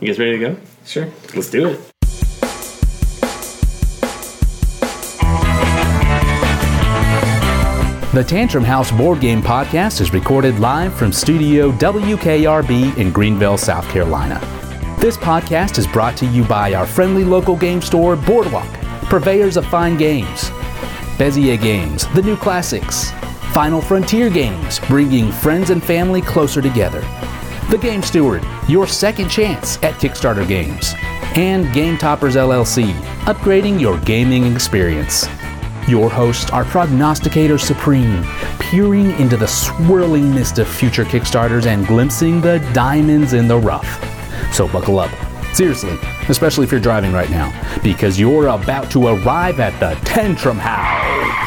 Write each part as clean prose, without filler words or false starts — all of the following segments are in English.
You guys ready to go? Sure. Let's do it. The Tantrum House Board Game Podcast is recorded live from Studio WKRB in Greenville, South Carolina. This podcast is brought to you by our friendly local game store, Boardwalk, purveyors of fine games. Bezier Games, the new classics. Final Frontier Games, bringing friends and family closer together. The Game Steward, your second chance at Kickstarter games. And Game Toppers LLC, upgrading your gaming experience. Your hosts are Prognosticator Supreme, peering into the swirling mist of future Kickstarters and glimpsing the diamonds in the rough. So buckle up. Seriously, especially if you're driving right now, because you're about to arrive at the Tantrum House.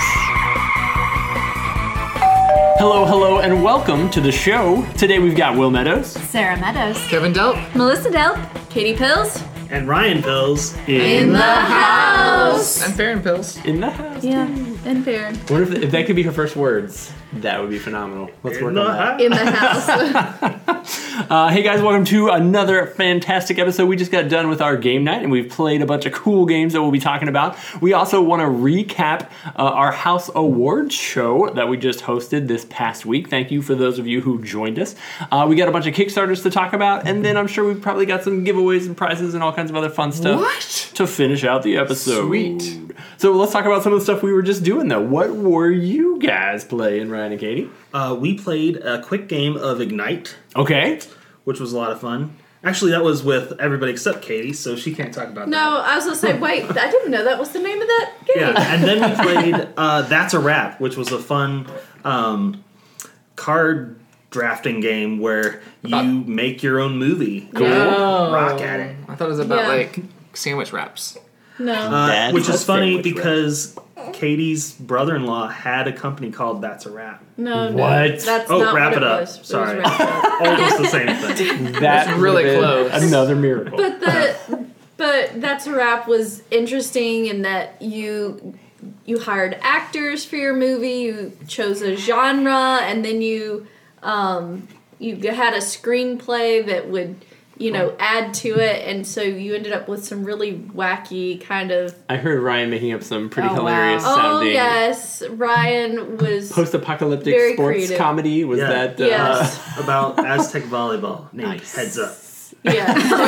Hello, and welcome to the show. Today we've got Will Meadows, Sarah Meadows, Kevin Delp, Melissa Delp, Katie Pills, and Ryan Pills in the house. and Farron Pills. in the house. Yeah, and Farron. What if that could be her first words? That would be phenomenal. Let's work on that. In the house. Hey guys, welcome to another fantastic episode. We just got done with our game night and we've played a bunch of cool games that we'll be talking about. We also want to recap our House Awards show that we just hosted this past week. Thank you for those of you who joined us. We got a bunch of Kickstarters to talk about, and then I'm sure we've probably got some giveaways and prizes and all kinds of other fun stuff to finish out the episode. Sweet. So let's talk about some of the stuff we were just doing though. What were you guys playing, Ryan and Katie? We played a quick game of Ignite, Okay. which was a lot of fun. Actually, that was with everybody except Katie, so she can't talk about No, that. I was gonna say, wait, I didn't know that was the name of that game. Yeah, and then we played That's a Wrap, which was a fun card drafting game where you make your own movie. Cool. Rock at it. I thought it was about Yeah. like sandwich wraps. No. That's Which a is funny sandwich because Katie's brother-in-law had a company called That's a Wrap. No. What? That's Oh, not wrap what it up. was. It was Sorry. wrap it up. Almost the same thing. That's really close. Another miracle. But That's a Wrap was interesting in that you hired actors for your movie, you chose a genre, and then you had a screenplay that would add to it, and so you ended up with some really wacky kind of. I heard Ryan making up some pretty Oh, hilarious wow. sounding Oh yes, Ryan was post-apocalyptic very sports creative. comedy. Was Yeah. that? Yes. About Aztec volleyball named Nice. Heads Up. Yeah.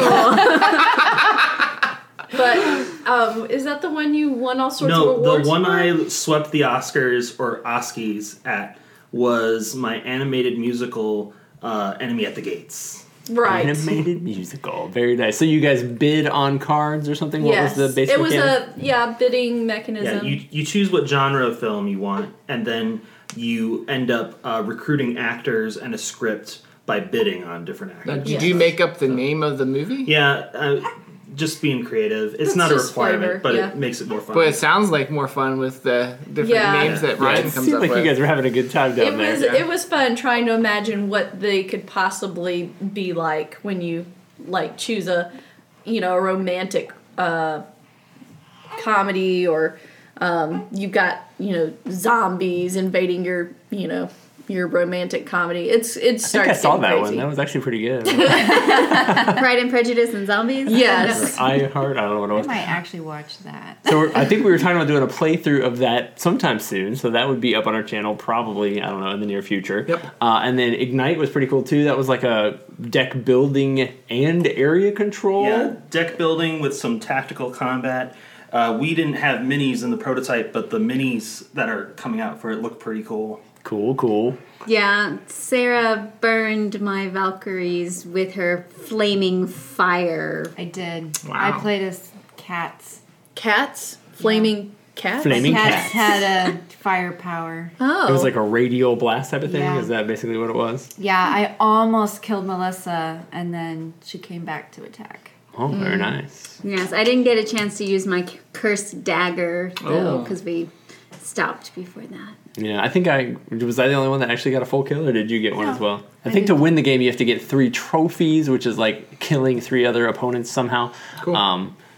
But is that the one you won all sorts of No, awards the one for? I swept the Oscars or Oskies at was my animated musical Enemy at the Gates. Right. Animated musical. Very nice. So you guys bid on cards or something? What Yes. was the basic It was mechanic? bidding Yeah, mechanism. you choose what genre of film you want, and then you end up recruiting actors and a script by bidding on different Now, actors. did you make up the name of the movie? Yeah, just being creative. It's It's not a just requirement, flavor, but yeah. it makes it more fun. But it sounds like more fun with the different Yeah. names that Yeah, Ryan it comes seemed up like with. you guys were having a good time down It there. was it was fun trying to imagine what they could possibly be like when you choose a a romantic comedy, or you've got zombies invading your your romantic comedy. I think I saw that one. That was actually pretty good. Pride and Prejudice and Zombies? Yes. I don't know what it I was. might actually watch that. So I think we were talking about doing a playthrough of that sometime soon. So that would be up on our channel probably, I don't know, in the near future. Yep. And then Ignite was pretty cool too. That was like a deck building and area control. Yeah, deck building with some tactical combat. We didn't have minis in the prototype, but the minis that are coming out for it look pretty cool. Cool. Yeah, Sarah burned my Valkyries with her flaming fire. I did. Wow. I played as cats. Cats? Flaming cats? Flaming Cats cats. had a firepower. Oh. It was like a radial blast type of thing. Yeah. Is that basically what it was? Yeah, I almost killed Melissa, and then she came back to attack. Oh, very nice. Yes, I didn't get a chance to use my cursed dagger, though, Oh. because we stopped before that. Yeah, I think was I the only one that actually got a full kill, or did you get one as well? I think to win the game you have to get 3 trophies, which is like killing 3 other opponents somehow. Cool.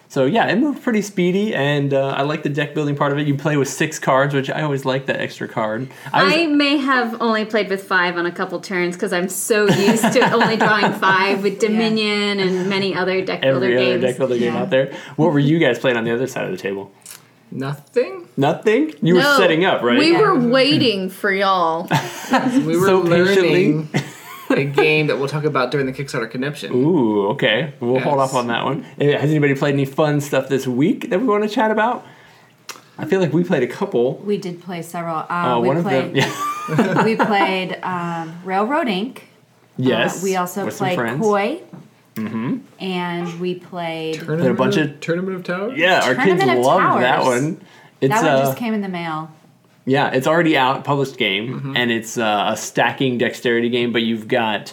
So yeah, it moved pretty speedy, and I like the deck building part of it. You play with 6 cards, which I always like that extra card. I may have only played with 5 on a couple turns because I'm so used to only drawing 5 with Dominion and many other deck builder every games. other deck builder game out there. What were you guys playing on the other side of the table? Nothing. Nothing? You were setting up, right? We were waiting for y'all. We were So learning a game that we'll talk about during the Kickstarter Conniption. Ooh, okay. We'll hold off on that one. Has anybody played any fun stuff this week that we want to chat about? I feel like we played a couple. We did play several. One of them, yeah. We played Railroad Inc. Yes. We also with some played friends. Koi. Mm-hmm. And we played... Played a bunch of... Tournament of Towers? Yeah, our kids Tournament of loved that Towers. one. It's, that one just came in the mail. Yeah, it's already out, published game, and it's a stacking dexterity game, but you've got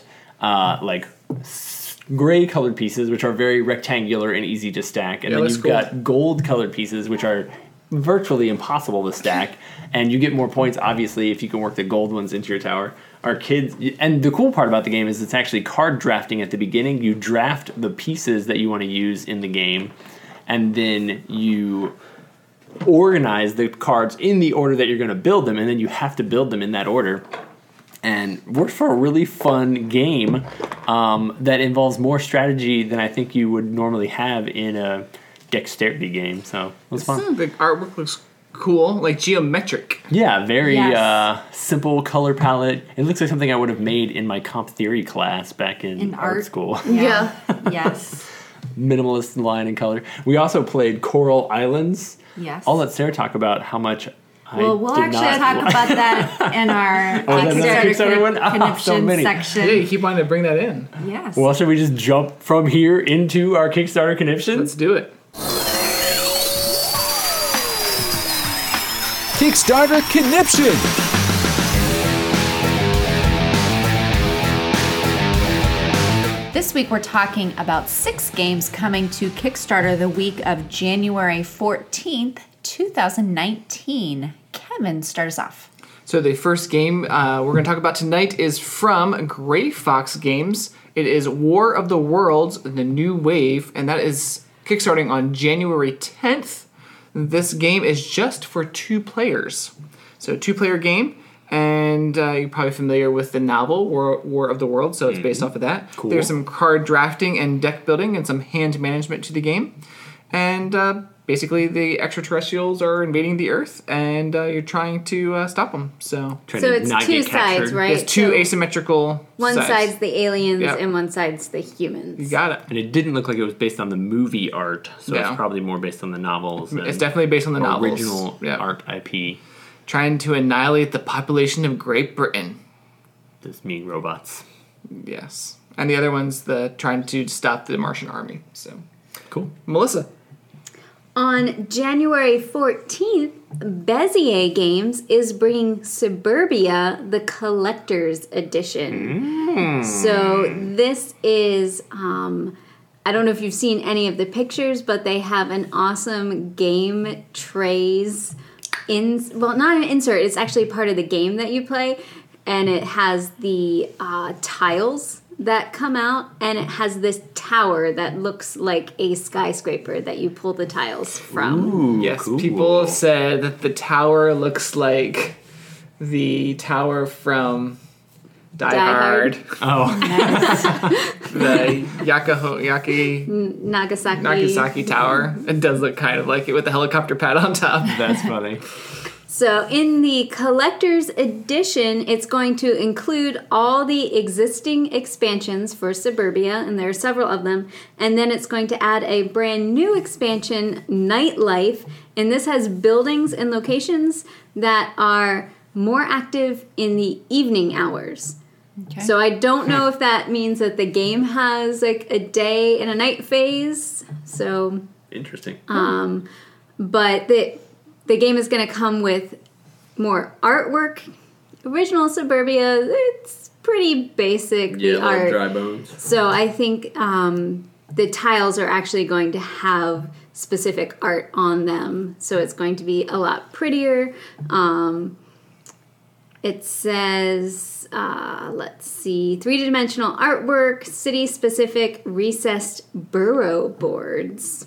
gray colored pieces, which are very rectangular and easy to stack, and then that's you've cool. got gold colored pieces, which are virtually impossible to stack, and you get more points, obviously, if you can work the gold ones into your tower. Our kids, and the cool part about the game is it's actually card drafting at the beginning. You draft the pieces that you want to use in the game, and then you organize the cards in the order that you're going to build them, and then you have to build them in that order. And works for a really fun game that involves more strategy than I think you would normally have in a dexterity game. So it was fun. The artwork looks cool, like geometric. Yeah, very Yes. simple color palette. It looks like something I would have made in my comp theory class back in art school. Yeah. Yes. Minimalist line and color. We also played Coral Islands. Yes. I'll let Sarah talk about how much Well, we'll actually talk about that in our that's another Kickstarter one? Oh, so Conniption many. section. Yeah, you keep wanting to bring that in. Yes. Well, should we just jump from here into our Kickstarter Conniption? Let's do it. Kickstarter Conniption! This week we're talking about 6 games coming to Kickstarter the week of January 14th, 2019. Kevin, start us off. So the first game we're going to talk about tonight is from Gray Fox Games. It is War of the Worlds, The New Wave, and that is kickstarting on January 10th. This game is just for 2 players. So 2-player game, and you're probably familiar with the novel War of the Worlds, so it's based off of that. Cool. There's some card drafting and deck building and some hand management to the game. And basically the extraterrestrials are invading the Earth, and you're trying to stop them. So Trying So to it's not 2 get captured. sides, right? there's 2 So asymmetrical one sides. side's the aliens Yep. and one side's the humans. You got it. And it didn't look like it was based on the movie art, so Yeah. it's probably more based on the novels. Than It's definitely based on the novels. original Yeah. art IP. Trying to annihilate the population of Great Britain. This mean robots. Yes. And the other one's trying to stop the Martian army. So, Cool. Melissa. On January 14th, Bezier Games is bringing Suburbia, the Collector's Edition. So this is, I don't know if you've seen any of the pictures, but they have an awesome game trays. Not an insert, it's actually part of the game that you play. And it has the tiles that come out, and it has this tower that looks like a skyscraper that you pull the tiles from. Ooh, Yes, cool. people have said that the tower looks like the tower from Die Hard. Oh, The Nagasaki Tower. It does look kind of like it with the helicopter pad on top. that's funny. So in the collector's edition, it's going to include all the existing expansions for Suburbia, and there are several of them, and then it's going to add a brand new expansion, Nightlife, and this has buildings and locations that are more active in the evening hours. Okay. So I don't know if that means that the game has like a day and a night phase. So Interesting. but the game is going to come with more artwork. Original Suburbia, it's pretty basic, the art. dry bones. So I think the tiles are actually going to have specific art on them. So it's going to be a lot prettier. It says, let's see, 3-dimensional artwork, city-specific recessed burrow boards.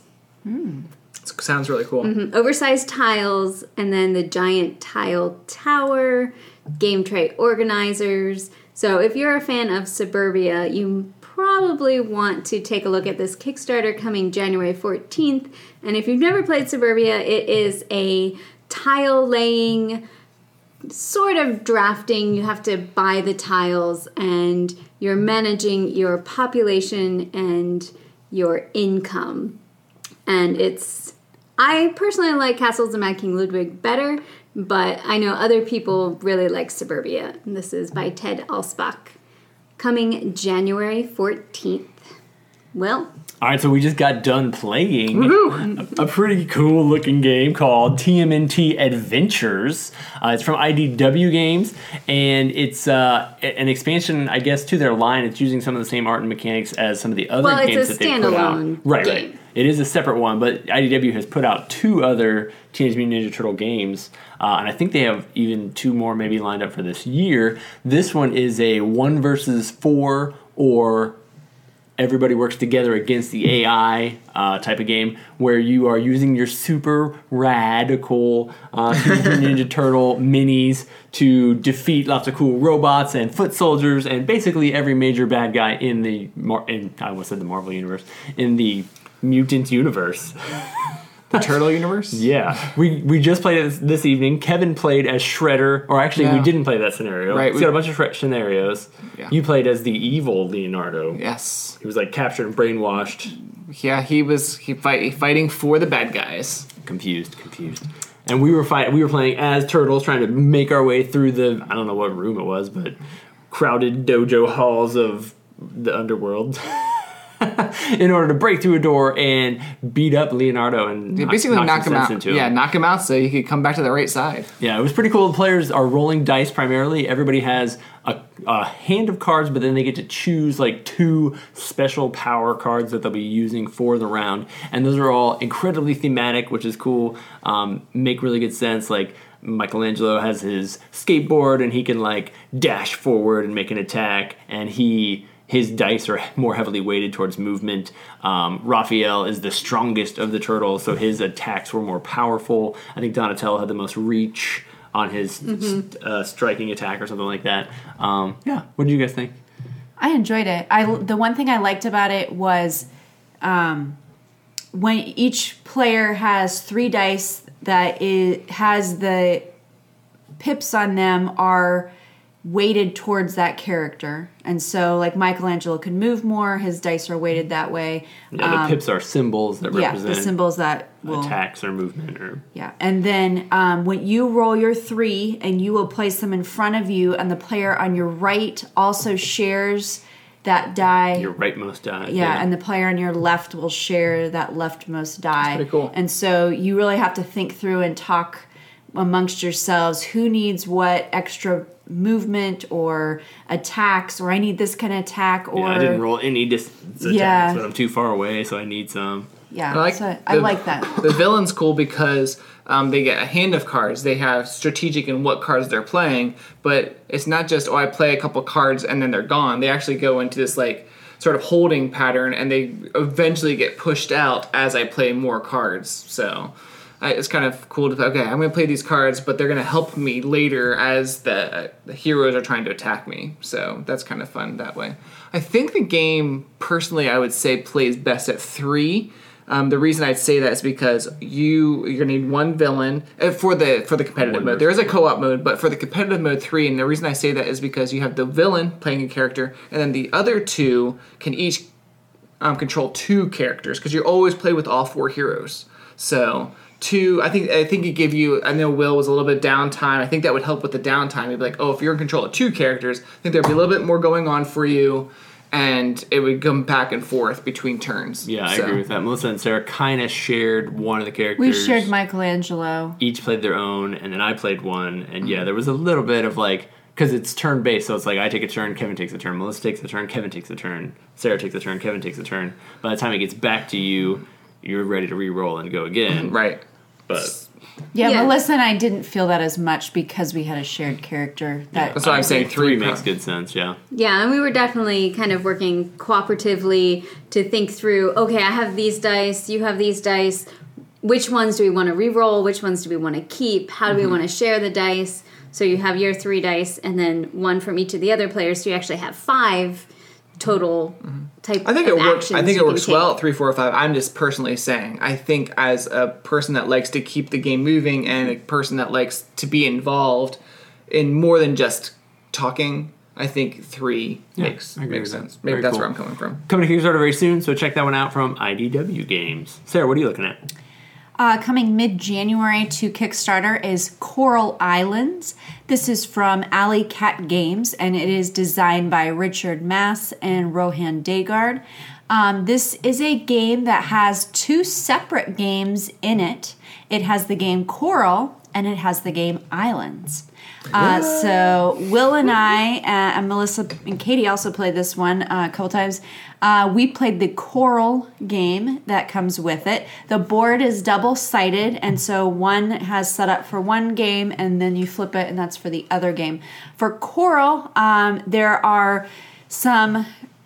Sounds really cool. Oversized tiles, and then the giant tile tower, game tray organizers. So if you're a fan of Suburbia, you probably want to take a look at this Kickstarter coming January 14th. And if you've never played Suburbia, it is a tile laying, sort of drafting. You have to buy the tiles, and you're managing your population and your income. And I personally like Castles of Mad King Ludwig better, but I know other people really like Suburbia. And this is by Ted Alspach, coming January 14th. Well, All right, so we just got done playing a pretty cool looking game called TMNT Adventures. It's from IDW Games, and it's an expansion, I guess, to their line. It's using some of the same art and mechanics as some of the other games that they put out. Well, it's a standalone Right. game. It is a separate one, but IDW has put out 2 other Teenage Mutant Ninja Turtle games, and I think they have even 2 more maybe lined up for this year. This one is a 1 versus 4 or everybody works together against the AI type of game, where you are using your super radical Teenage Mutant Ninja Turtle minis to defeat lots of cool robots and foot soldiers and basically every major bad guy in I almost said the Marvel universe, in the mutant universe. The Turtle universe? Yeah. We just played it this evening. Kevin played as Shredder, or actually we didn't play that scenario. Right. He's got a bunch of scenarios. Yeah. You played as the evil Leonardo. Yes. He was like captured and brainwashed. Yeah, he was fighting for the bad guys. Confused. And we were playing as turtles, trying to make our way through the, I don't know what room it was, but crowded dojo halls of the underworld in order to break through a door and beat up Leonardo and Basically knock him out. Into him. Yeah, knock him out so he could come back to the right side. Yeah, it was pretty cool. The players are rolling dice primarily. Everybody has a hand of cards, but then they get to choose like 2 special power cards that they'll be using for the round. And those are all incredibly thematic, which is cool. Make really good sense. Like Michelangelo has his skateboard and he can like dash forward and make an attack, and his dice are more heavily weighted towards movement. Raphael is the strongest of the turtles, so his attacks were more powerful. I think Donatello had the most reach on his striking attack or something like that. Yeah, what did you guys think? I enjoyed it. The one thing I liked about it was when each player has 3 dice that has the pips on them are weighted towards that character. And so like Michelangelo can move more, his dice are weighted that way. Yeah, the pips are symbols that represent the symbols that will attacks or movement or and then when you roll your 3 and you will place them in front of you, and the player on your right also shares that die. Your rightmost die. Yeah, and the player on your left will share that leftmost die. That's pretty cool. And so you really have to think through and talk amongst yourselves who needs what extra movement or attacks, or I need this kind of attack, or I didn't roll any distance attacks, but I'm too far away, so I need some. Yeah, I like that. The villain's cool because they get a hand of cards. They have strategic in what cards they're playing, but it's not just, I play a couple cards and then they're gone. They actually go into this like sort of holding pattern, and they eventually get pushed out as I play more cards. So it's kind of cool to, okay, I'm going to play these cards, but they're going to help me later as the heroes are trying to attack me. So that's kind of fun that way. I think the game, personally, I would say plays best at 3. The reason I'd say that is because you're going to need 1 villain for the competitive mode. There is a co-op mode, but for the competitive mode 3, and the reason I say that is because you have the villain playing a character, and then the other 2 can each control 2 characters, because you always play with all 4 heroes. So 2, I think it gave you, I know Will was a little bit downtime. I think that would help with the downtime. You'd be like, if you're in control of 2 characters, I think there'd be a little bit more going on for you, and it would come back and forth between turns. Yeah, I agree with that. Melissa and Sarah kind of shared one of the characters. We shared Michelangelo. Each played their own, and then I played one, and there was a little bit of like, because it's turn-based, so it's like I take a turn, Kevin takes a turn, Melissa takes a turn, Kevin takes a turn, Sarah takes a turn, Kevin takes a turn. By the time it gets back to you, you're ready to re-roll and go again. Right. But Yeah, Melissa and I didn't feel that as much because we had a shared character. That's why I'm saying three 3 makes good sense. Yeah. Yeah, and we were definitely kind of working cooperatively to think through, okay, I have these dice, you have these dice. Which ones do we want to re-roll? Which ones do we want to keep? How do we want to share the dice? So you have your 3 dice and then 1 from each of the other players, so you actually have 5 total type I think of it works. actions I think you it can works take. well at 3, 4, or 5. I'm just personally saying. I think as a person that likes to keep the game moving and a person that likes to be involved in more than just talking, I think 3 makes I agree with sense. that. Maybe Very that's cool. where I'm coming from. Coming to Kickstarter very soon, so check that one out from IDW Games. Sarah, what are you looking at? Coming mid-January to Kickstarter is Coral Islands. This is from Alley Cat Games, and it is designed by Richard Mass and Rohan Dagard. This is a game that has 2 separate games in it. It has the game Coral, and it has the game Islands. So Will and I, and Melissa and Katie also played this one a couple times. We played the Coral game that comes with it. The board is double-sided, and so one has set up for one game, and then you flip it, and that's for the other game. For Coral, there are some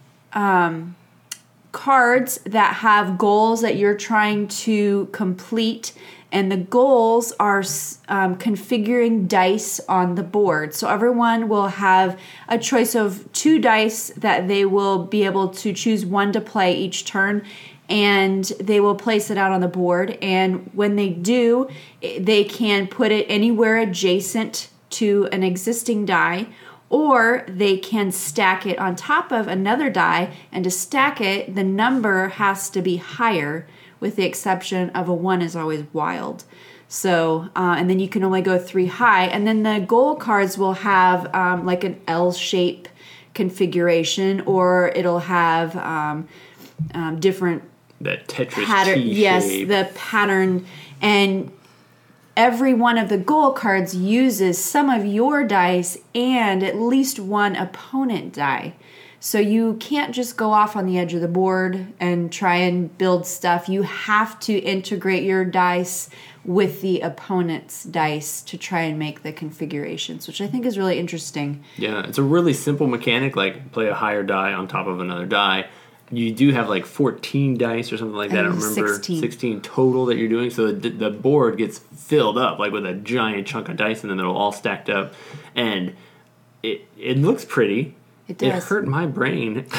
cards that have goals that you're trying to complete, and the goals are configuring dice on the board. So everyone will have a choice of 2 dice that they will be able to choose one to play each turn, and they will place it out on the board. And when they do, they can put it anywhere adjacent to an existing die, or they can stack it on top of another die, and to stack it, the number has to be higher, with the exception of a 1 is always wild. So, and then you can only go 3 high. And then the goal cards will have like an L-shape configuration, or it'll have different That Tetris pattern. T-shape. Yes, the pattern. And every one of the goal cards uses some of your dice and at least one opponent die. So you can't just go off on the edge of the board and try and build stuff. You have to integrate your dice with the opponent's dice to try and make the configurations, which I think is really interesting. Yeah, it's a really simple mechanic, like play a higher die on top of another die. You do have like 14 dice or something like that. I remember 16 total that you're doing. So the board gets filled up like with a giant chunk of dice, and then they're all stacked up. And it looks pretty. It does. It hurt my brain when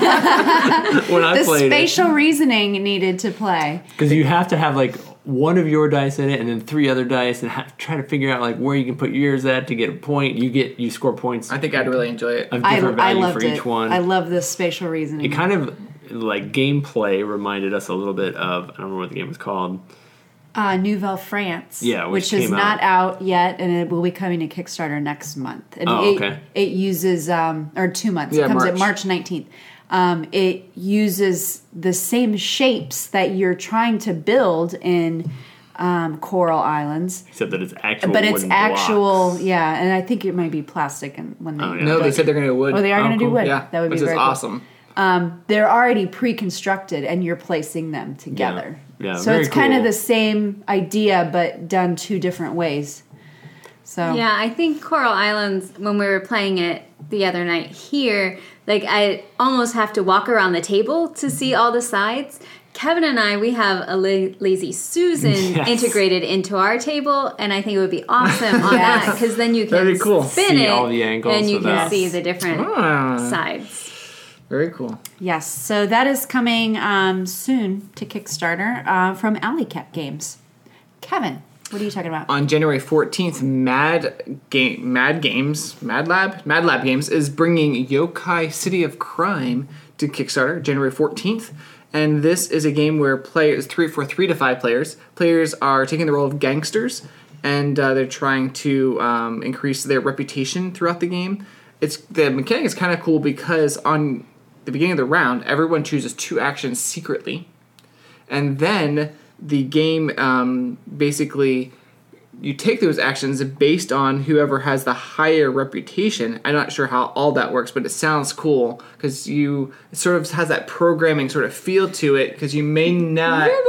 I The played spatial reasoning needed to play. because you have to have like one of your dice in it, and then 3 other dice, and try to figure out like where you can put yours at to get a point. You score points. I think I'd really enjoy it. Of different I value loved for each it. one. I love the spatial reasoning. It kind of like gameplay reminded us a little bit of, I don't remember what the game was called. Nouvelle France, Yeah, which is came not out yet, and it will be coming to Kickstarter next month. And okay. It uses, or 2 months. Yeah, it comes March. at March 19th. It uses the same shapes that you're trying to build in Coral Islands, Except that it's actual but it's wooden actual, blocks. yeah. And I think it might be plastic. And when they Oh, yeah. No, they said they're going to do wood. Oh, they are going to do cool. wood. Yeah, That would be which is very cool. awesome. They're already pre-constructed, and you're placing them together. Yeah, so very it's kind of cool. the same idea, but done 2 different ways. So Yeah, I think Coral Islands, when we were playing it the other night here, like I almost have to walk around the table to see all the sides. Kevin and I, we have a Lazy Susan Yes. integrated into our table, and I think it would be awesome on that, because then you can That'd be cool. spin See it, all the angles and you of can that. see the different Ah. sides. Very cool. yes, so that is coming soon to Kickstarter from Alley Cat Games. Kevin, what are you talking about? On January 14th, Mad Lab Games is bringing Yokai City of Crime to Kickstarter January 14th. And this is a game where players, for 3 to 5 players, players are taking the role of gangsters, and they're trying to increase their reputation throughout the game. The mechanic is kind of cool because on the beginning of the round, everyone chooses 2 actions secretly, and then the game basically, you take those actions based on whoever has the higher reputation. I'm not sure how all that works, but it sounds cool because it sort of has that programming sort of feel to it, because you may not. Robo Rally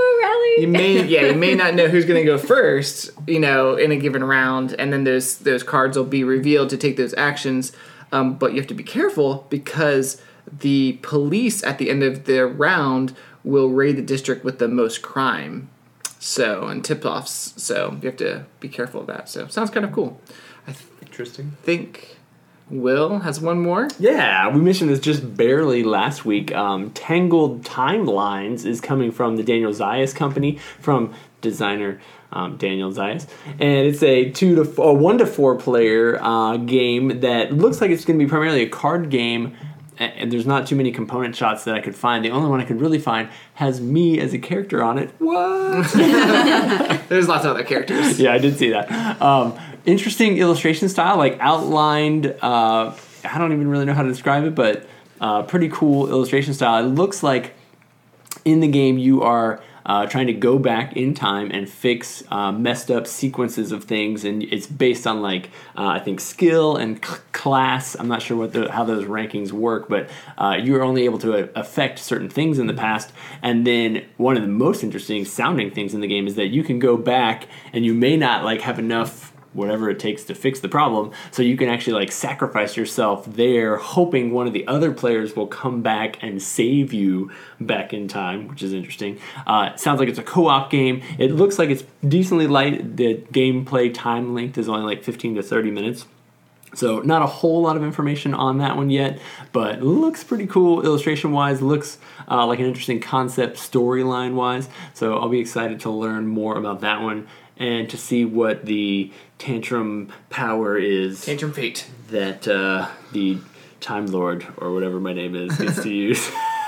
really? You may not know who's going to go first, in a given round, and then those cards will be revealed to take those actions. But you have to be careful because the police at the end of the round will raid the district with the most crime. And tip-offs. So you have to be careful of that. So sounds kind of cool. Interesting. I think Will has one more. Yeah, we mentioned this just barely last week. Tangled Timelines is coming from the Daniel Zayas company, from designer Daniel Zayas, and it's a 1 to 4 player game that looks like it's going to be primarily a card game. And there's not too many component shots that I could find. The only one I could really find has me as a character on it. What? There's lots of other characters. Yeah, I did see that. Interesting illustration style, like outlined. I don't even really know how to describe it, but pretty cool illustration style. It looks like in the game you are trying to go back in time and fix messed up sequences of things, and it's based on I think skill and class. I'm not sure how those rankings work, but you're only able to affect certain things in the past. And then one of the most interesting sounding things in the game is that you can go back and you may not have enough whatever it takes to fix the problem, so you can actually sacrifice yourself there, hoping one of the other players will come back and save you back in time, which is interesting. It sounds like it's a co-op game. It looks like it's decently light. The gameplay time length is only 15 to 30 minutes. So not a whole lot of information on that one yet, but looks pretty cool illustration-wise. Looks like an interesting concept storyline-wise. So I'll be excited to learn more about that one and to see what the tantrum power is. Tantrum fate. That the Time Lord, or whatever my name is, gets to use.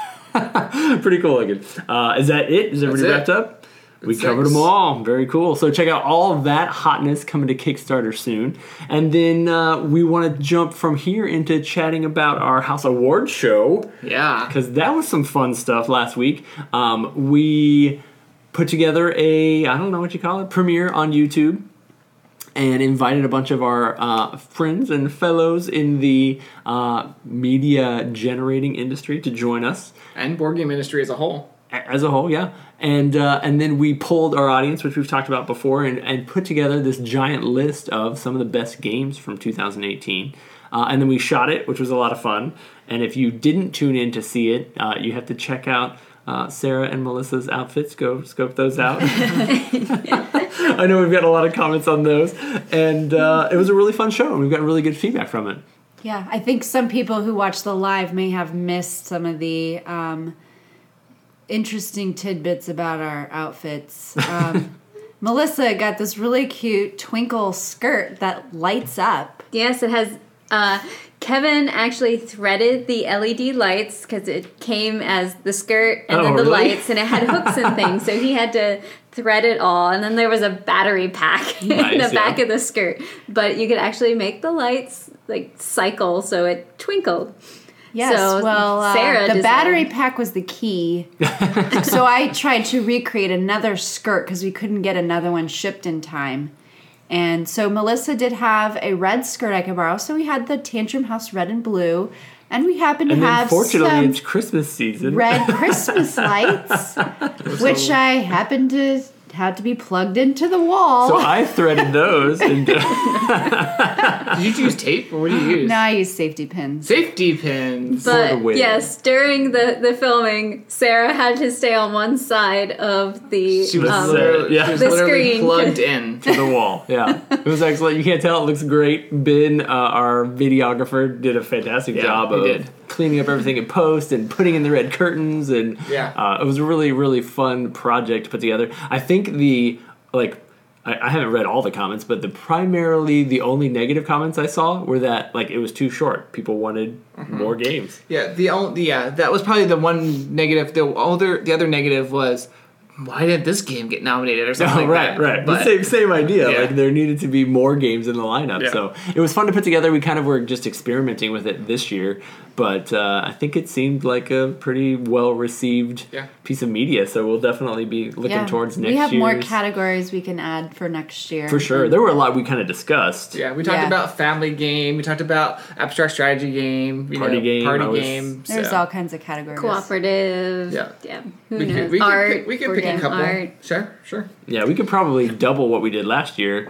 Pretty cool looking. Is that it? Is everybody wrapped up? We covered them all. Very cool. So check out all of that hotness coming to Kickstarter soon. And then we want to jump from here into chatting about our House Awards show. Yeah. Because that was some fun stuff last week. We put together a, I don't know what you call it, premiere on YouTube, and invited a bunch of our friends and fellows in the media generating industry to join us. And board game industry as a whole. As a whole, yeah. And then we polled our audience, which we've talked about before, and put together this giant list of some of the best games from 2018. And then we shot it, which was a lot of fun. And if you didn't tune in to see it, you have to check out Sarah and Melissa's outfits. Go scope those out. I know we've got a lot of comments on those. And it was a really fun show, and we've got really good feedback from it. Yeah, I think some people who watch the live may have missed some of the interesting tidbits about our outfits. Melissa got this really cute twinkle skirt that lights up. Yes, it has... Kevin actually threaded the LED lights because it came as the skirt and then the lights, and it had hooks and things, so he had to thread it all. And then there was a battery pack in the back of the skirt, but you could actually make the lights cycle so it twinkled. Yes, so Sarah the battery pack was the key. So I tried to recreate another skirt because we couldn't get another one shipped in time. And so Melissa did have a red skirt I could borrow. So we had the Tantrum House red and blue. And we happened to have fortunately, some it's Christmas season. Red Christmas lights, which I happened to have to be plugged into the wall. So I threaded those. Did you use tape, or what do you use? No, I use safety pins. Safety pins. But yes, during the filming, Sarah had to stay on one side of the she was literally screen plugged in to the wall. Yeah, it was excellent. You can't tell; it looks great. Ben, our videographer, did a fantastic job of cleaning up everything in post and putting in the red curtains, and it was a really, really fun project to put together. I think I haven't read all the comments, but primarily the only negative comments I saw were that it was too short. People wanted more games. Yeah, that was probably the one negative. The other negative was, why didn't this game get nominated or something like that? Right. But, the same idea. Yeah. There needed to be more games in the lineup. Yeah. So it was fun to put together. We kind of were just experimenting with it this year. but I think it seemed like a pretty well received piece of media. So we'll definitely be looking towards next year. We have more categories we can add for next year. For sure. There were a lot we kind of discussed. Yeah, we talked about family game. We talked about abstract strategy game. Party game. There's all kinds of categories. Cooperative. Yeah. Who We knows? could Art. pick a couple. Art. Sure. Yeah, we could probably double what we did last year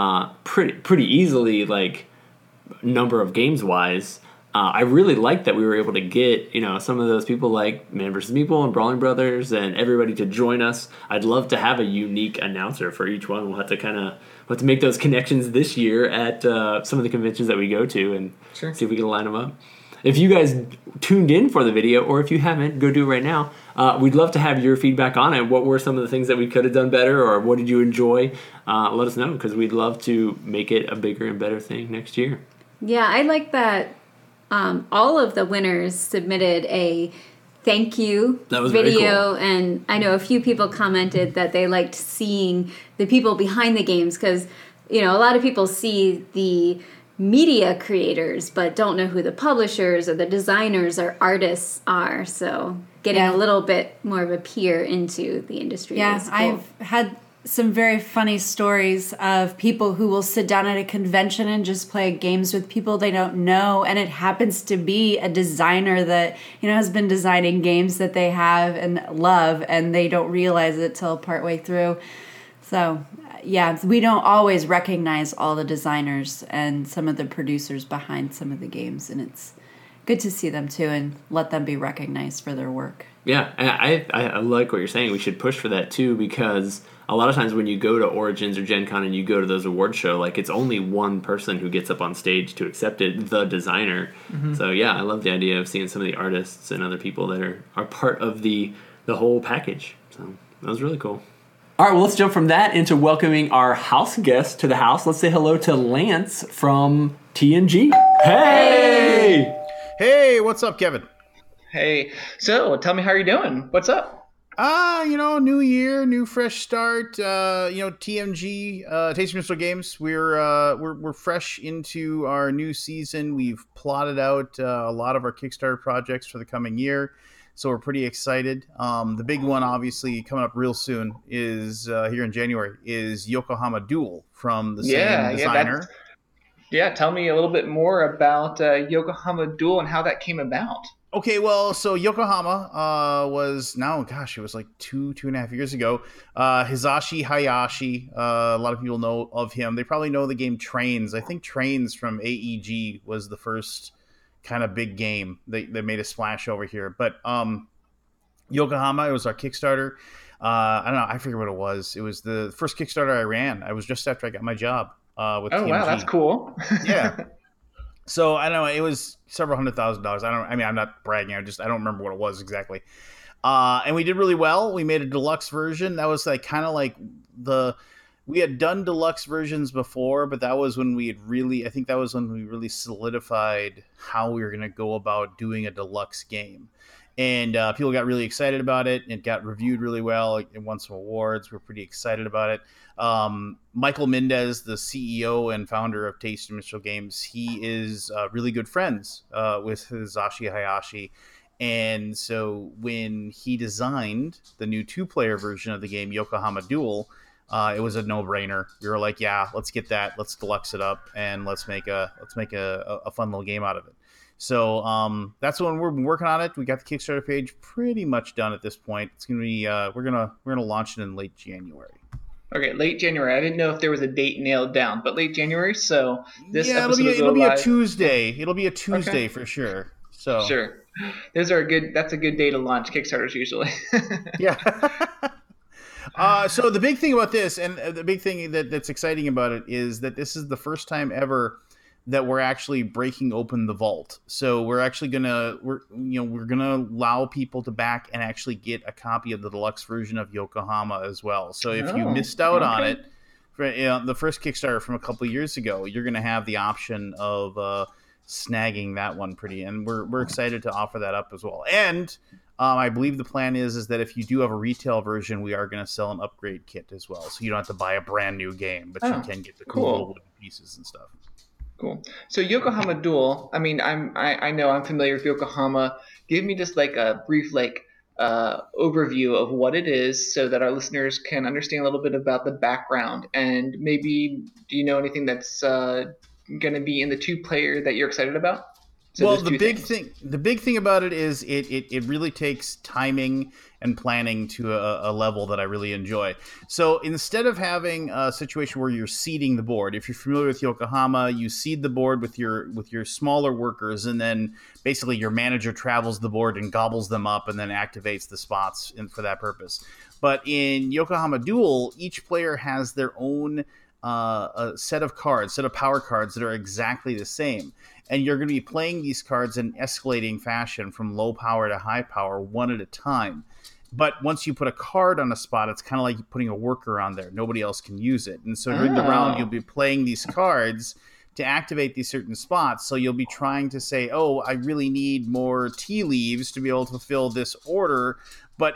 pretty easily, like number of games wise. I really like that we were able to get, some of those people like Man vs. Meeple and Brawling Brothers and everybody to join us. I'd love to have a unique announcer for each one. We'll have to make those connections this year at some of the conventions that we go to and see if we can line them up. If you guys tuned in for the video, or if you haven't, go do it right now. We'd love to have your feedback on it. What were some of the things that we could have done better, or what did you enjoy? Let us know, because we'd love to make it a bigger and better thing next year. Yeah, I like that all of the winners submitted a thank you video, and I know a few people commented that they liked seeing the people behind the games, because a lot of people see the media creators but don't know who the publishers or the designers or artists are, so getting a little bit more of a peer into the industry is cool. I've had some very funny stories of people who will sit down at a convention and just play games with people they don't know, and it happens to be a designer that has been designing games that they have and love, and they don't realize it till partway through. So we don't always recognize all the designers and some of the producers behind some of the games, and it's good to see them too and let them be recognized for their work. Yeah, I like what you're saying. We should push for that too, because a lot of times when you go to Origins or Gen Con and you go to those award show, like, it's only one person who gets up on stage to accept it, the designer. Mm-hmm. So yeah, I love the idea of seeing some of the artists and other people that are part of the whole package. So that was really cool. All right, well, let's jump from that into welcoming our house guest to the house. Let's say hello to Lance from TNG. Hey! Hey, what's up, Kevin? Hey, so tell me how you're doing. What's up? New year, new fresh start. TMG, Tasty Missile Games. We're fresh into our new season. We've plotted out a lot of our Kickstarter projects for the coming year, so we're pretty excited. The big one, obviously, coming up real soon is here in January is Yokohama Duel from the same designer. Tell me a little bit more about Yokohama Duel and how that came about. Okay, well, so Yokohama was it was like two and a half years ago. Hisashi Hayashi, a lot of people know of him. They probably know the game Trains. I think Trains from AEG was the first kind of big game that made a splash over here. But Yokohama, it was our Kickstarter. I don't know, I forget what it was. It was the first Kickstarter I ran. I was just after I got my job with TMG. Wow, that's cool. Yeah. So I don't know. It was several $100,000. I'm not bragging. I don't remember what it was exactly. And we did really well. We made a deluxe version. That was we had done deluxe versions before, but that was when we really solidified how we were going to go about doing a deluxe game. And people got really excited about it. It got reviewed really well. It won some awards. We're pretty excited about it. Michael Mendez, the CEO and founder of Tasty Missile Games, he is really good friends with Hisashi Hayashi. And so when he designed the new 2-player version of the game, Yokohama Duel, it was a no-brainer. We were like, yeah, let's get that. Let's deluxe it up, and let's make a fun little game out of it. So that's when we're working on it. We got the Kickstarter page pretty much done at this point. It's gonna be we're gonna launch it in late January. Okay, late January. I didn't know if there was a date nailed down, but late January. So it'll be a Tuesday. It'll be a Tuesday for sure. So sure, that's a good day to launch Kickstarters usually. Yeah. So the big thing about this, and the big thing that's exciting about it, is that this is the first time ever that we're actually breaking open the vault. So we're actually gonna allow people to back and actually get a copy of the deluxe version of Yokohama as well. So if you missed out on it, for the first Kickstarter from a couple of years ago, you're gonna have the option of snagging that one and we're excited to offer that up as well. And I believe the plan is that if you do have a retail version, we are going to sell an upgrade kit as well. So you don't have to buy a brand new game, but you can get the cool little wooden pieces and stuff. Cool. So Yokohama Duel. I mean, I know I'm familiar with Yokohama. Give me just like a brief overview of what it is, so that our listeners can understand a little bit about the background. And maybe, do you know anything that's going to be in the 2-player that you're excited about? So well, the big thing about it is it really takes timing and planning to a level that I really enjoy. So instead of having a situation where you're seeding the board, if you're familiar with Yokohama, you seed the board with your smaller workers, and then basically your manager travels the board and gobbles them up, and then activates the spots for that purpose. But in Yokohama Duel, each player has their own a set of power cards that are exactly the same. And you're going to be playing these cards in escalating fashion from low power to high power, one at a time. But once you put a card on a spot, it's kind of like putting a worker on there. Nobody else can use it. And so during the round, you'll be playing these cards to activate these certain spots. So you'll be trying to say, oh, I really need more tea leaves to be able to fulfill this order. But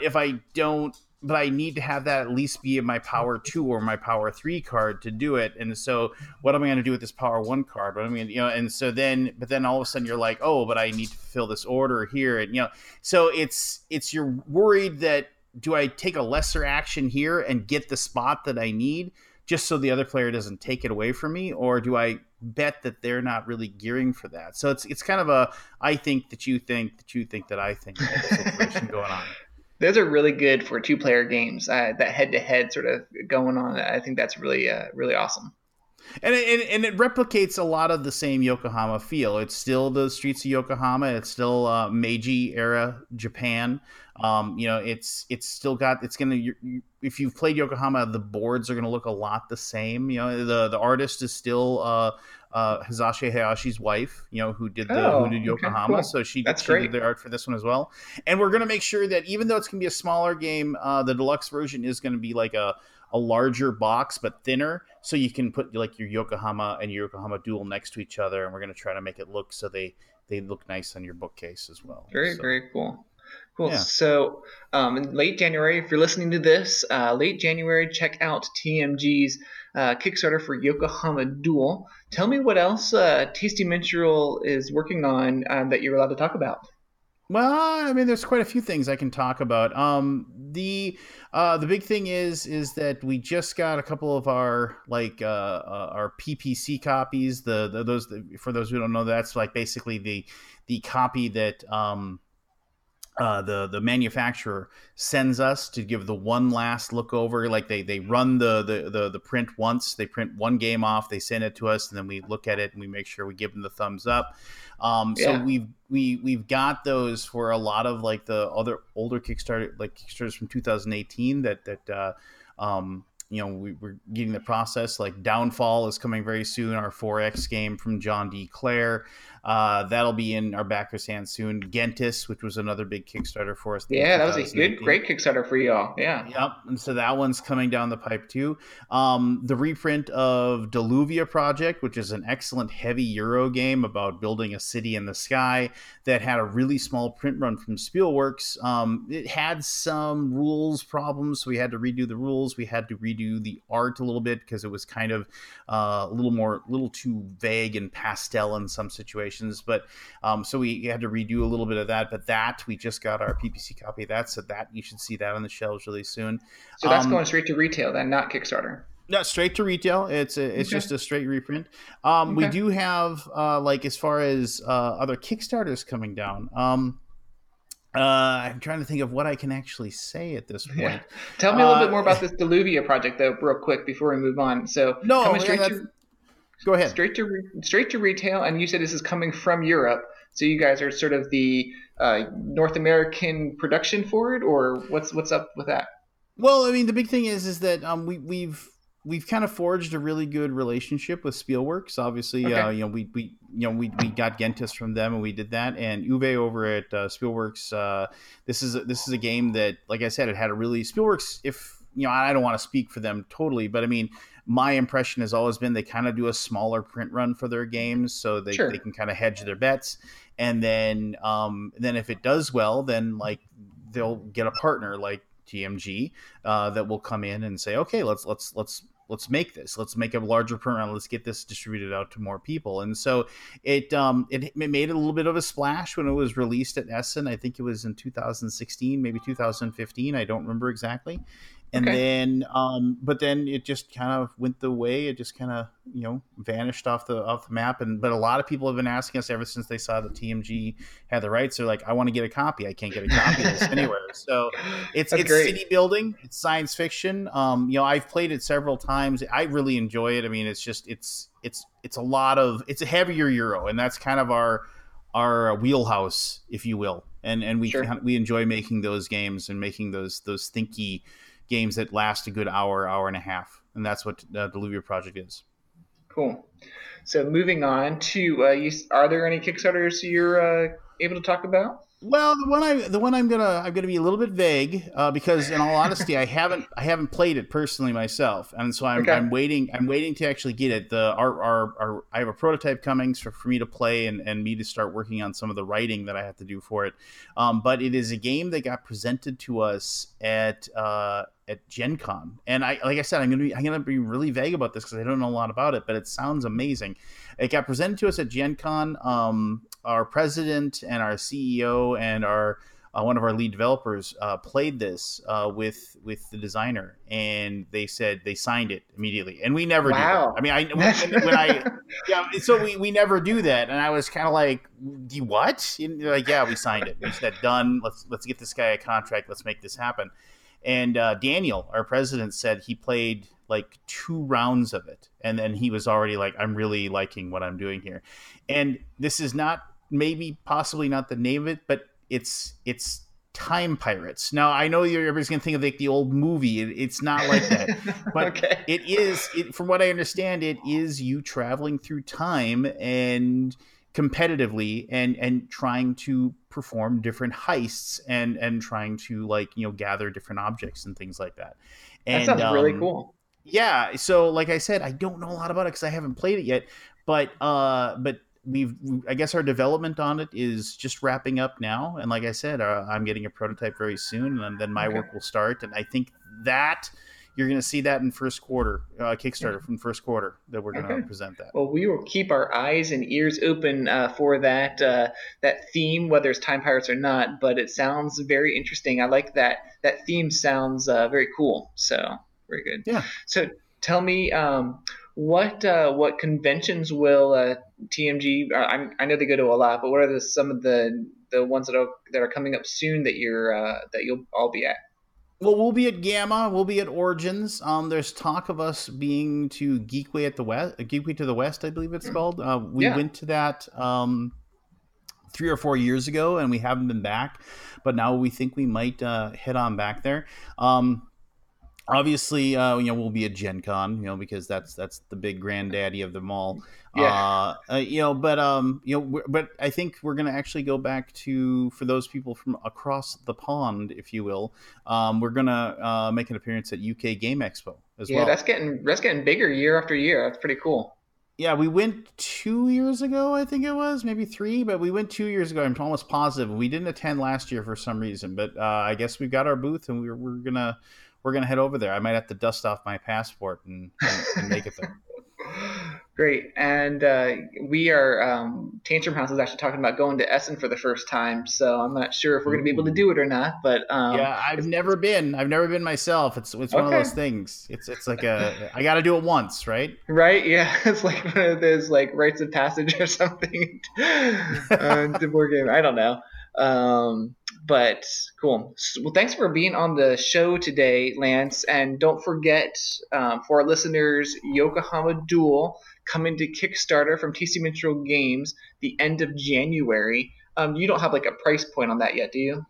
I need to have that at least be in my power 2 or my power 3 card to do it. And so what am I going to do with this power 1 card? But then all of a sudden you're like, oh, but I need to fulfill this order here. And, so you're worried that, do I take a lesser action here and get the spot that I need just so the other player doesn't take it away from me? Or do I bet that they're not really gearing for that? So it's kind of a, I think that you think that I think type of situation going on. Those are really good for 2-player games. That head-to-head sort of going on. I think that's really really awesome. And it replicates a lot of the same Yokohama feel. It's still the streets of Yokohama. It's still Meiji era Japan. It's still got. It's gonna. If you've played Yokohama, the boards are gonna look a lot the same. The artist is still Hisashi Hayashi's wife, who did Yokohama. Cool. So she did the art for this one as well. And we're going to make sure that even though it's going to be a smaller game, the deluxe version is going to be like a larger box, but thinner. So you can put like your Yokohama and your Yokohama Duel next to each other. And we're going to try to make it look so they look nice on your bookcase as well. Very cool. Cool. Yeah. So in late January, if you're listening to this, late January, check out TMG's Kickstarter for Yokohama Duel. Tell me what else Tasty Minstrel is working on that you're allowed to talk about. Well, I mean, there's quite a few things I can talk about. The big thing is that we just got a couple of our PPC copies. Those for those who don't know, that's like basically the copy that the manufacturer sends us to give the one last look over. Like they run the print once, they print one game off, they send it to us, and then we look at it and we make sure we give them the thumbs up. So we've got those for a lot of like the other older Kickstarters from 2018 that we're getting the process. Like Downfall is coming very soon, our 4X game from John D. Clare. That'll be in our backers' hands soon. Gentis, which was another big Kickstarter for us. Yeah, that was a great Kickstarter for y'all. Yeah. Yep. And so that one's coming down the pipe too. The reprint of Deluvia Project, which is an excellent heavy Euro game about building a city in the sky that had a really small print run from Spielworks. It had some rules problems, so we had to redo the rules. We had to redo the art a little bit because it was kind of a little too vague and pastel in some situations. But so we had to redo a little bit of that. But that we just got our PPC copy of that, so that you should see that on the shelves really soon. So that's going straight to retail then, not Kickstarter. No, straight to retail. It's just a straight reprint. We do have as far as other Kickstarters coming down. I'm trying to think of what I can actually say at this point. Yeah. Tell me a little bit more about this Deluvia project, though, real quick before we move on. So go ahead. Straight to retail, and you said this is coming from Europe. So you guys are sort of the North American production for it, or what's up with that? Well, I mean, the big thing is that we've kind of forged a really good relationship with Spielworks. Obviously, we got Gentis from them, and we did that. And Uwe over at Spielworks, this is a game that, like I said, it had a really Spielworks. If I don't want to speak for them totally, but I mean, my impression has always been they kind of do a smaller print run for their games, so they can kind of hedge their bets. And then if it does well, then like they'll get a partner like TMG that will come in and say, okay, let's let's make this. Let's make a larger print run. Let's get this distributed out to more people. And so it made a little bit of a splash when it was released at Essen. I think it was in 2016, maybe 2015. I don't remember exactly. And then, but then it just kind of went the way. It just kind of, vanished off the map. But a lot of people have been asking us ever since they saw that TMG had the rights. They're like, I want to get a copy. I can't get a copy of this anywhere. So it's city building. It's science fiction. I've played it several times. I really enjoy it. I mean, it's just it's a heavier Euro, and that's kind of our wheelhouse, if you will. And we enjoy making those games and making those thinky games that last a good hour and a half, and that's what the Deluvia project is. Cool. So moving on to are there any Kickstarters you're able to talk about? Well, the one I'm gonna be a little bit vague because, in all honesty, I haven't played it personally myself, and so I'm waiting to actually get it. I have a prototype coming for me to play and me to start working on some of the writing that I have to do for it. But it is a game that got presented to us at Gen Con, and like I said, I'm gonna be really vague about this because I don't know a lot about it, but it sounds amazing. It got presented to us at Gen Con. Our president and our CEO and our one of our lead developers played this with the designer, and they said they signed it immediately, and we never do that. I mean, so we never do that, and I was kind of like, what? And they're like, yeah, we signed it. We said, done. Let's get this guy a contract. Let's make this happen. And Daniel, our president, said he played like 2 rounds of it, and then he was already like, I'm really liking what I'm doing here. And this is possibly not the name of it, but it's Time Pirates. Now, I know everybody's going to think of like the old movie. It's not like that, but it is. From what I understand, it is you traveling through time and competitively and trying to perform different heists and trying to gather different objects and things like that. And, that sounds really cool. Yeah. So like I said, I don't know a lot about it because I haven't played it yet, but I guess our development on it is just wrapping up now. And like I said, I'm getting a prototype very soon, and then my work will start. And I think that you're going to see that in first quarter, Kickstarter from first quarter, that we're going to present that. Well, we will keep our eyes and ears open for that theme, whether it's Time Pirates or not. But it sounds very interesting. I like that theme. Sounds very cool. So very good. Yeah. So tell me, what conventions will TMG? I know they go to a lot, but what are some of the ones that are coming up soon that you'll all be at? Well, we'll be at Gamma. We'll be at Origins. There's talk of us being to Geekway to the West, I believe it's called. We went to that 3 or 4 years ago, and we haven't been back. But now we think we might head on back there. Obviously, we'll be at Gen Con, because that's the big granddaddy of them all. Yeah. But I think we're going to actually go back to, for those people from across the pond, if you will, we're going to make an appearance at UK Game Expo as well. Yeah, that's getting bigger year after year. That's pretty cool. Yeah, we went 2 years ago, I think it was, maybe 3, but we went 2 years ago. I'm almost positive. We didn't attend last year for some reason, but I guess we've got our booth, and we're gonna head over there. I might have to dust off my passport and make it there. Great. And we are Tantrum House is actually talking about going to Essen for the first time, so I'm not sure if we're going to be able to do it or not. But yeah, I've never been myself. It's one of those things. It's like I got to do it once, right? Right. Yeah, it's like one of those like rites of passage or something. The board game. I don't know. But cool. Well, thanks for being on the show today, Lance. And don't forget, for our listeners, Yokohama Duel coming to Kickstarter from TC Minstrel Games the end of January. You don't have like a price point on that yet, do you?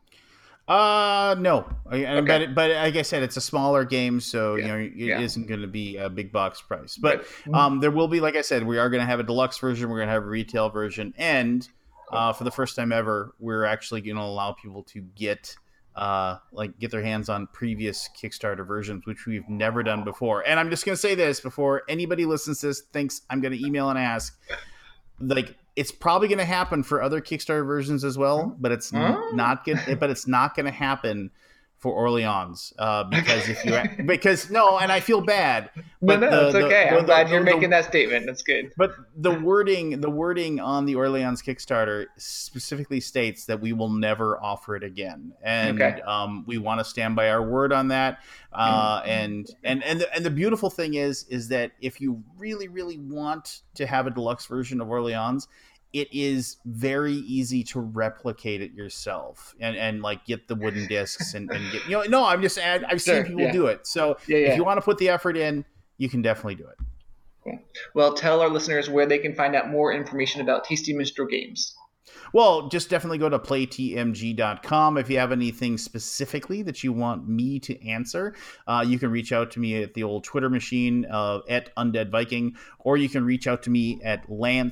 No. But like I said, it's a smaller game, so it isn't going to be a big box price. But there will be, like I said, we are going to have a deluxe version. We're going to have a retail version, and for the first time ever, we're actually going to allow people to get their hands on previous Kickstarter versions, which we've never done before. And I'm just going to say this before anybody listens to this thinks I'm going to email and ask. Like, it's probably going to happen for other Kickstarter versions as well, but it's not going to happen for Orleans because and I feel bad, No, But it's okay. I'm glad you're making that statement. That's good. But the wording on the Orleans Kickstarter specifically states that we will never offer it again, and we want to stand by our word on that. And the beautiful thing is that if you really, really want to have a deluxe version of Orleans, it is very easy to replicate it yourself and like get the wooden discs and get, I've seen people do it. So if you want to put the effort in, you can definitely do it. Cool. Well, tell our listeners where they can find out more information about Tasty Minstrel Games. Well, just definitely go to playtmg.com. If you have anything specifically that you want me to answer, you can reach out to me at the old Twitter machine at Undead Viking, or you can reach out to me at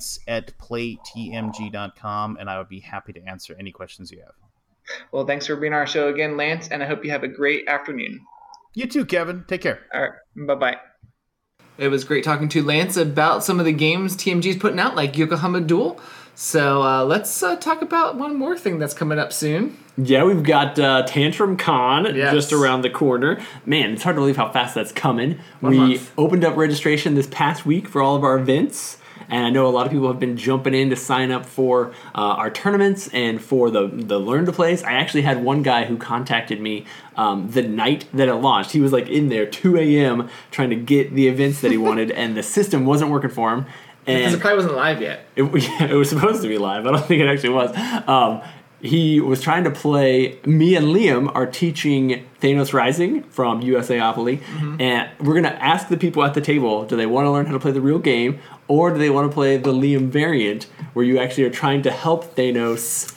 lance@playtmg.com, and I would be happy to answer any questions you have. Well, thanks for being on our show again, Lance, and I hope you have a great afternoon. You too, Kevin. Take care. All right. Bye-bye. It was great talking to Lance about some of the games TMG's putting out, like Yokohama Duel. So let's talk about one more thing that's coming up soon. Yeah, we've got Tantrum Con just around the corner. Man, it's hard to believe how fast that's coming. We opened up registration this past week for all of our events. And I know a lot of people have been jumping in to sign up for our tournaments and for the Learn to Plays. I actually had one guy who contacted me the night that it launched. He was like in there 2 a.m. trying to get the events that he wanted, and the system wasn't working for him. Because it probably wasn't live yet. It was supposed to be live. I don't think it actually was. He was trying to play. Me and Liam are teaching Thanos Rising from USAopoly, and we're going to ask the people at the table, do they want to learn how to play the real game, or do they want to play the Liam variant, where you actually are trying to help Thanos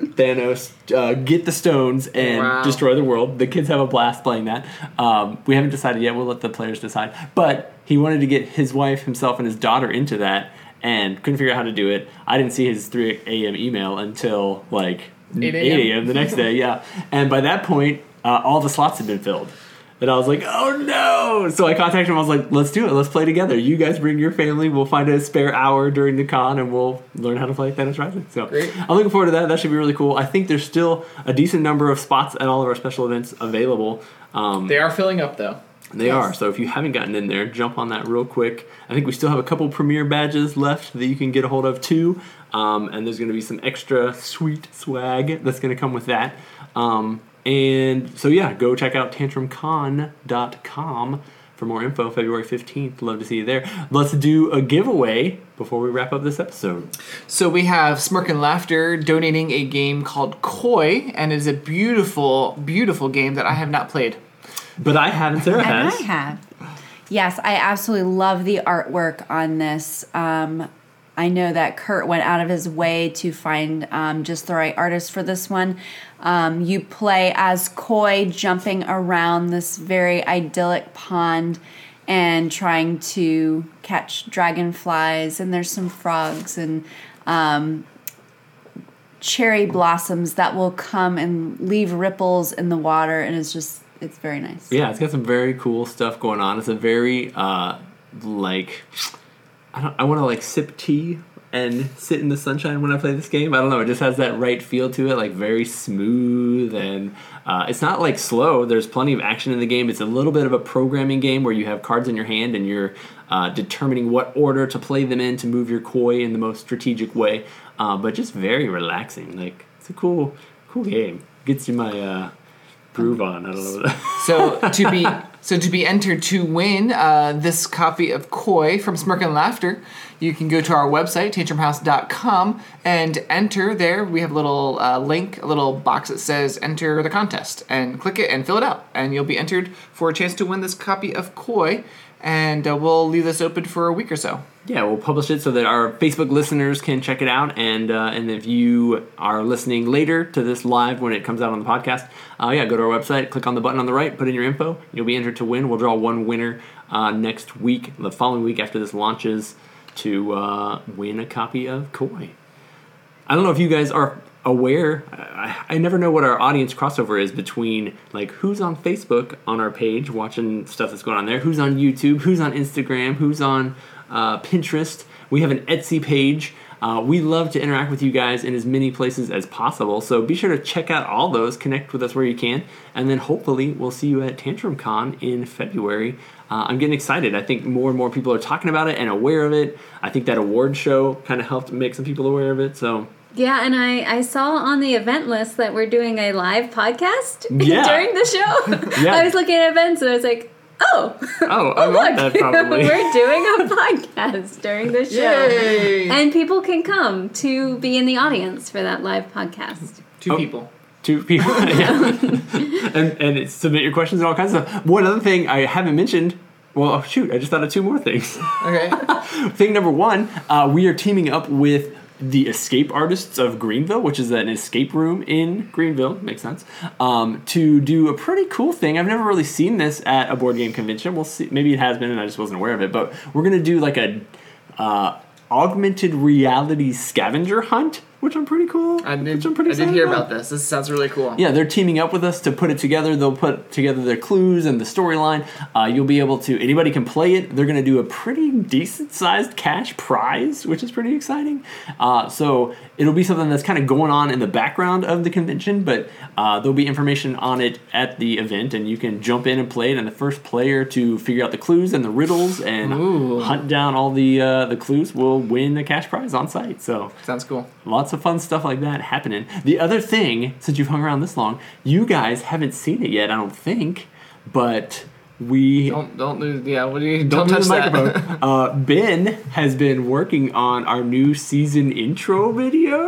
get the stones and destroy the world. The kids have a blast playing that. We haven't decided yet. We'll let the players decide. But he wanted to get his wife, himself, and his daughter into that, and couldn't figure out how to do it. I didn't see his 3 a.m. email until like 8 a.m. the next day. Yeah, and by that point, all the slots had been filled. And I was like, oh no! So I contacted him. I was like, let's do it. Let's play together. You guys bring your family. We'll find a spare hour during the con, and we'll learn how to play Thanos Rising. So great. I'm looking forward to that. That should be really cool. I think there's still a decent number of spots at all of our special events available. They are filling up, though. They are. So if you haven't gotten in there, jump on that real quick. I think we still have a couple premier badges left that you can get a hold of, too. And there's going to be some extra sweet swag that's going to come with that. And so, yeah, go check out tantrumcon.com for more info. February 15th. Love to see you there. Let's do a giveaway before we wrap up this episode. So we have Smirk and Laughter donating a game called Koi, and it is a beautiful, beautiful game that I have not played. But I have, and Sarah has. And I have. Yes, I absolutely love the artwork on this. I know that Kurt went out of his way to find just the right artist for this one. You play as Koi jumping around this very idyllic pond and trying to catch dragonflies, and there's some frogs and cherry blossoms that will come and leave ripples in the water, and it's very nice. Yeah, it's got some very cool stuff going on. It's a very I want to like sip tea and sit in the sunshine when I play this game. I don't know. It just has that right feel to it, like very smooth, and it's not like slow. There's plenty of action in the game. It's a little bit of a programming game where you have cards in your hand and you're determining what order to play them in to move your Koi in the most strategic way. But just very relaxing. Like, it's a cool game. Gets you my groove on. I don't know. So to be entered to win this copy of Koi from Smirk and Laughter, you can go to our website, tantrumhouse.com, and enter there. We have a little link, a little box that says enter the contest, and click it and fill it out, and you'll be entered for a chance to win this copy of Koi, and we'll leave this open for a week or so. Yeah, we'll publish it so that our Facebook listeners can check it out, and if you are listening later to this live when it comes out on the podcast, go to our website, click on the button on the right, put in your info, you'll be entered to win. We'll draw one winner next week, the following week after this launches, to win a copy of Koi. I don't know if you guys are aware. I never know what our audience crossover is between like who's on Facebook on our page watching stuff that's going on there, who's on YouTube, who's on Instagram, who's on Pinterest. We have an Etsy page We love to interact with you guys in as many places as possible, so be sure to check out all those, connect with us where you can, and then hopefully we'll see you at Tantrum Con in February. I'm getting excited. I think more and more people are talking about it and aware of it. I think that award show kind of helped make some people aware of it, so... Yeah, and I saw on the event list that we're doing a live podcast during the show. Yeah. I was looking at events and I was like, I want that probably. We're doing a podcast during the show. Yay! And people can come to be in the audience for that live podcast. Two people. Yeah. and submit your questions and all kinds of stuff. One other thing I haven't mentioned, I just thought of two more things. Okay. Thing number one, we are teaming up with the Escape Artists of Greenville, which is an escape room in Greenville, makes sense, to do a pretty cool thing. I've never really seen this at a board game convention. We'll see. Maybe it has been and I just wasn't aware of it, but we're going to do like a augmented reality scavenger hunt, which I'm pretty cool. I did hear about this. This sounds really cool. Yeah, they're teaming up with us to put it together. They'll put together their clues and the storyline. You'll be able to, anybody can play it. They're going to do a pretty decent-sized cash prize, which is pretty exciting. So it'll be something that's kind of going on in the background of the convention, but there'll be information on it at the event, and you can jump in and play it. And the first player to figure out the clues and the riddles and hunt down all the clues will win the cash prize on site. So sounds cool. Lots of fun stuff like that happening. The other thing, since you've hung around this long, you guys haven't seen it yet, I don't think, but we... Don't touch the microphone. Ben has been working on our new season intro video.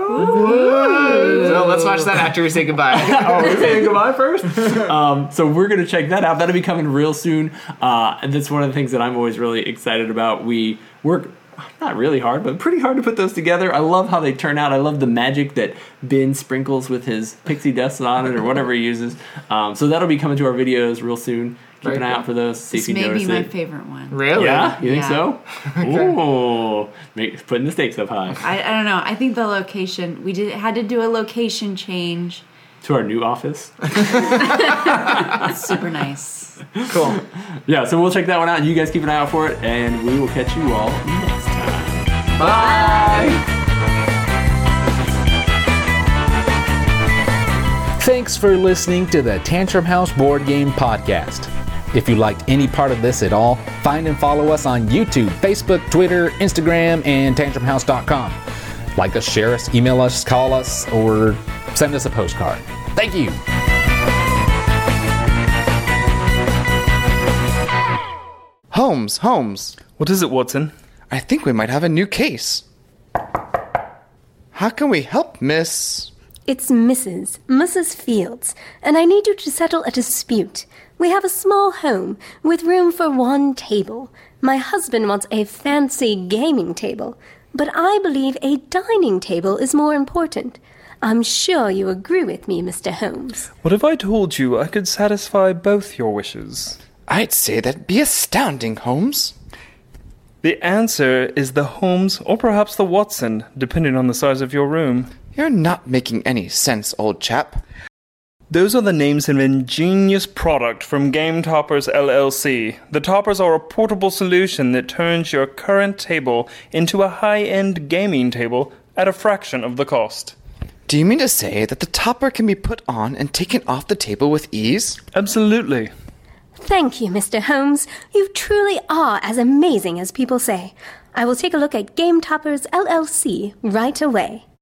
So let's watch that after we say goodbye. We're saying goodbye first? So we're going to check that out. That'll be coming real soon. And that's one of the things that I'm always really excited about. We work... not really hard, but pretty hard to put those together. I love how they turn out. I love the magic that Ben sprinkles with his pixie dust on it or whatever he uses. So that'll be coming to our videos real soon. Keep an eye out for those. See if you notice it. This may be my favorite one. Really? Yeah? You think so? Okay. Ooh. Putting the stakes up high. I don't know. I think the location, had to do a location change. To our new office. It's super nice. Cool. Yeah, so we'll check that one out. You guys keep an eye out for it, and we will catch you all next time. Bye! Thanks for listening to the Tantrum House Board Game Podcast. If you liked any part of this at all, find and follow us on YouTube, Facebook, Twitter, Instagram, and tantrumhouse.com. Like us, share us, email us, call us, or send us a postcard. Thank you. Holmes. What is it, Watson? I think we might have a new case. How can we help, Miss? It's Mrs. Fields, and I need you to settle a dispute. We have a small home with room for one table. My husband wants a fancy gaming table, but I believe a dining table is more important. I'm sure you agree with me, Mr. Holmes. What if I told you I could satisfy both your wishes? I'd say that'd be astounding, Holmes. The answer is the Holmes or perhaps the Watson, depending on the size of your room. You're not making any sense, old chap. Those are the names of an ingenious product from Game Toppers LLC. The Toppers are a portable solution that turns your current table into a high-end gaming table at a fraction of the cost. Do you mean to say that the topper can be put on and taken off the table with ease? Absolutely. Thank you, Mr. Holmes. You truly are as amazing as people say. I will take a look at Game Toppers LLC right away.